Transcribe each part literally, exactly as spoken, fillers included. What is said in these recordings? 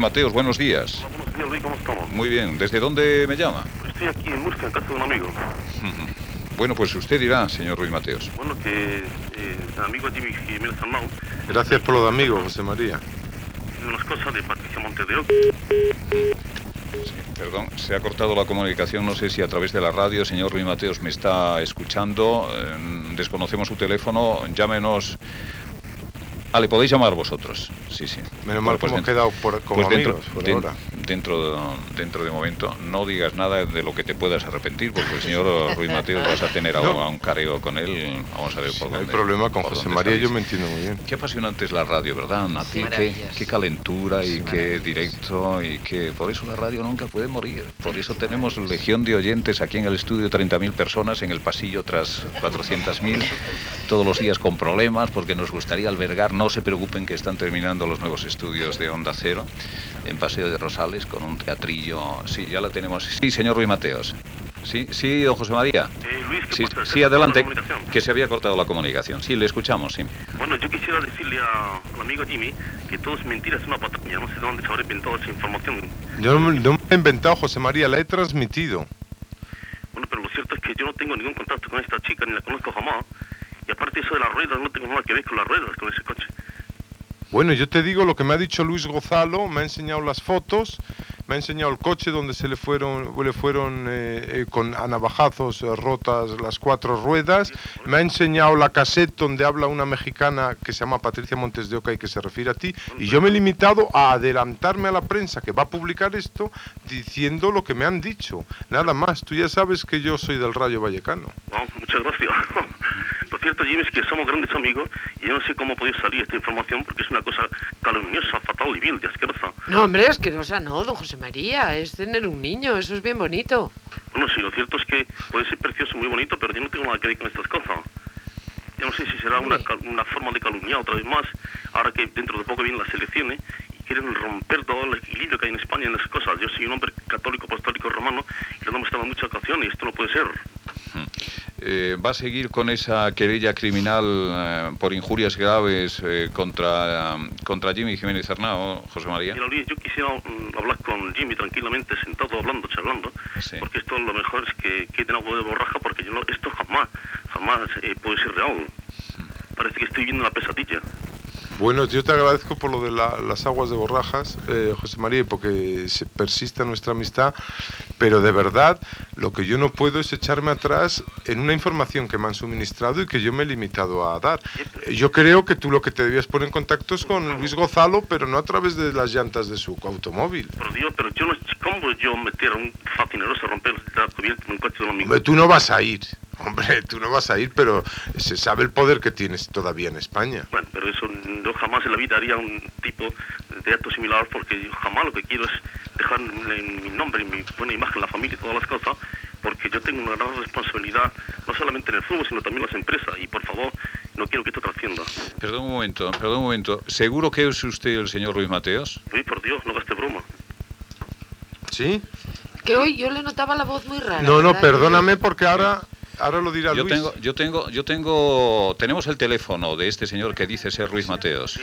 Mateos, buenos días. Hola, buenos días, Luis, ¿cómo estamos? Muy bien, ¿desde dónde me llama? Estoy aquí en Murcia, en casa de un amigo. Bueno, pues usted dirá, señor Ruiz Mateos. Bueno, que eh, el amigo Jimmy Jiménez Arnau Gracias por lo de amigo, José María. tiene unas cosas de Patricia Montes de Oca. Sí, perdón, se ha cortado la comunicación, no sé si a través de la radio, señor Ruiz Mateos me está escuchando, eh, desconocemos su teléfono, llámenos. Ah, le podéis llamar vosotros, sí, sí. Menos Bueno, mal que hemos dentro- quedado por, como pues dentro, amigos por den- ahora. dentro, dentro de momento, no digas nada de lo que te puedas arrepentir, porque el señor Ruiz Mateos vas a tener a, No. a un careo con él, vamos a ver Sí, por no hay dónde. problema con por José dónde María, salís. yo me entiendo muy bien. Qué apasionante es la radio, ¿verdad, Nati? Qué, Maravillas. qué calentura y Sí, qué maravillas. directo, y que por eso la radio nunca puede morir. Por eso tenemos legión de oyentes aquí en el estudio, treinta mil personas, en el pasillo otras cuatrocientas mil, todos los días con problemas, porque nos gustaría albergar, no se preocupen que están terminando los nuevos estudios de Onda Cero, en Paseo de Rosales, con un teatrillo. Sí, ya la tenemos. Sí, señor Ruiz Mateos. Sí, sí, don José María. Eh, Luis, ¿qué Sí, pasa? sí, ¿Se ha adelante, cortado la comunicación? que se había cortado la comunicación. Sí, le escuchamos, sí. Bueno, yo quisiera decirle a- al amigo Jimmy que todo es mentira, es una patraña. No sé de dónde se habrá inventado esa información. Yo no, me- no me he inventado, José María, la he transmitido. Bueno, pero lo cierto es que yo no tengo ningún contacto con esta chica, ni la conozco jamás. Y aparte eso de las ruedas, no tengo nada que ver con las ruedas, con ese coche. Bueno, yo te digo lo que me ha dicho Luis Gozalo, me ha enseñado las fotos, me ha enseñado el coche donde se le fueron, le fueron eh, eh, con a navajazos eh, rotas las cuatro ruedas, me ha enseñado la cassette donde habla una mexicana que se llama Patricia Montes de Oca y que se refiere a ti, y yo me he limitado a adelantarme a la prensa que va a publicar esto diciendo lo que me han dicho, nada más. Tú ya sabes que yo soy del Rayo Vallecano. Bueno, muchas gracias. Lo cierto, Jimmy, es que somos grandes amigos y yo no sé cómo ha podido salir esta información porque es una cosa calumniosa, fatal y vil y asquerosa. No, hombre, asquerosa no, don José María, es tener un niño, eso es bien bonito. Bueno, sí, lo cierto es que puede ser precioso, muy bonito, pero yo no tengo nada que ver con estas cosas. Yo no sé si será una, cal- una forma de calumniar otra vez más, ahora que dentro de poco vienen las elecciones y quieren romper todo el equilibrio que hay en España en las cosas. Yo soy un hombre católico, apostólico, romano y lo hemos estado en muchas ocasiones y esto no puede ser. Eh, ¿Va a seguir con esa querella criminal eh, por injurias graves eh, contra, eh, contra Jimmy Jiménez Arnau, José María? Mira, Luis, yo quisiera mm, hablar con Jimmy tranquilamente, sentado, hablando, charlando, Sí. porque esto lo mejor es que quiten algo de borraja, porque yo no, esto jamás, jamás eh, puede ser real. Parece que estoy viendo una pesadilla. Bueno, yo te agradezco por lo de la- las aguas de borrajas, eh, José María, porque se persista nuestra amistad, pero de verdad lo que yo no puedo es echarme atrás en una información que me han suministrado y que yo me he limitado a dar. Eh, Yo creo que tú lo que te debías poner en contacto es con Luis Gozalo, pero no a través de las llantas de su automóvil. Por Dios, pero yo no, ¿cómo voy yo meter a un facineroso a romper la cubierta en un coche de un amigo? Hombre, tú no vas a ir, hombre, tú no vas a ir, pero se sabe el poder que tienes todavía en España. Bueno, pero eso yo jamás en la vida haría un tipo de acto similar porque yo jamás lo que quiero es dejar en mi nombre, en mi buena imagen, la familia y todas las cosas, porque yo tengo una gran responsabilidad, no solamente en el fútbol, sino también en las empresas, y por favor, no quiero que esto trascienda. Perdón un momento, perdón un momento. ¿Seguro que es usted el señor Ruiz Mateos? Uy, por Dios, no gaste broma. ¿Sí? Que hoy yo le notaba la voz muy rara. No, no, ¿verdad? perdóname porque ahora, ahora lo dirá Yo Luis. tengo, yo tengo, yo tengo, tenemos el teléfono de este señor que dice ser Ruiz Mateos.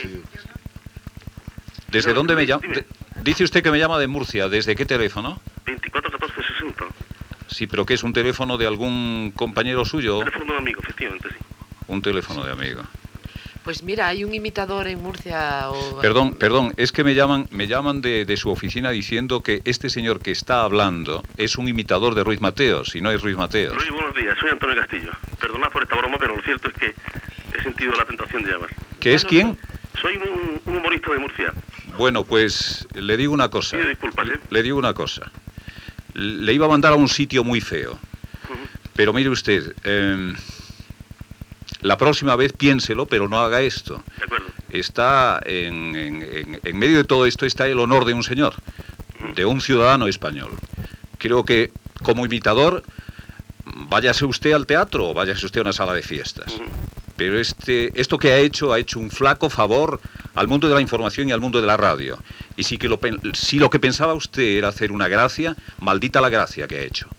¿Desde Dime, dónde me dime, llama? dime. Dice usted que me llama de Murcia. ¿Desde qué teléfono? veinticuatro catorce sesenta. Sí, pero que es un teléfono de algún compañero suyo. Teléfono de un amigo, efectivamente, sí. Un teléfono de amigo. Pues mira, hay un imitador en Murcia. O... Perdón, perdón, es que me llaman, me llaman de, de su oficina diciendo que este señor que está hablando es un imitador de Ruiz Mateos, y no es Ruiz Mateos. Luis, buenos días, soy Antonio Castillo. Perdonad por esta broma, pero lo cierto es que he sentido la tentación de llamar. ¿Qué es quién? Soy un, un humorista de Murcia. Bueno, pues le digo una cosa. Pide disculpas, ¿eh? Le digo una cosa. Le iba a mandar a un sitio muy feo. Ujú. Pero mire usted, eh, la próxima vez piénselo, pero no haga esto. De acuerdo. Está en, en- en- en medio de todo esto está el honor de un señor, de un ciudadano español. Creo que como imitador, váyase usted al teatro o váyase usted a una sala de fiestas. Ujú. Pero este, esto que ha hecho, ha hecho un flaco favor al mundo de la información y al mundo de la radio. Y si, que lo, pen- si lo que pensaba usted era hacer una gracia, maldita la gracia que ha hecho.